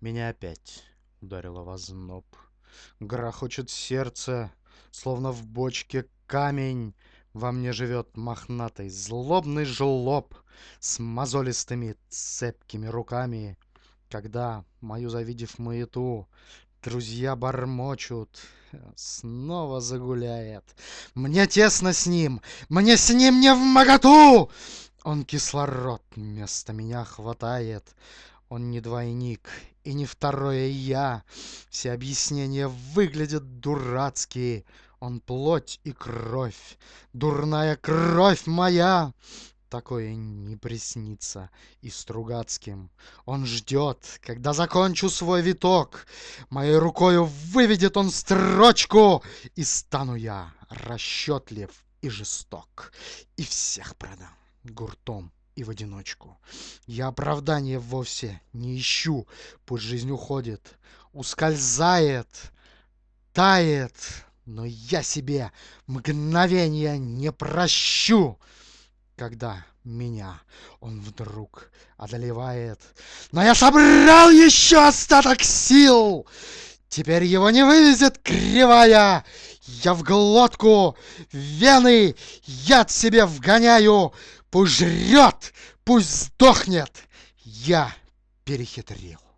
Меня опять ударило в озноб. Грохочет сердце, словно в бочке камень. Во мне живет мохнатый злобный жлоб с мозолистыми цепкими руками. Когда, мою завидев маяту, друзья бормочут, снова загуляет. Мне тесно с ним, мне с ним не вмоготу! Он кислород вместо меня хватает. Он не двойник и не второе я. Все объяснения выглядят дурацкие. Он плоть и кровь, дурная кровь моя. Такое не приснится и Стругацким. Он ждет, когда закончу свой виток. Моей рукою выведет он строчку, и стану я расчетлив и жесток, и всех продам гуртом и в одиночку. Я оправдания вовсе не ищу, пусть жизнь уходит, ускользает, тает, но я себе мгновения не прощу, когда меня он вдруг одолевает. Но я собрал еще остаток сил. Теперь его не вывезет кривая. Я в глотку, в вены яд себе вгоняю. Пусть жрет, пусть сдохнет. Я перехитрил.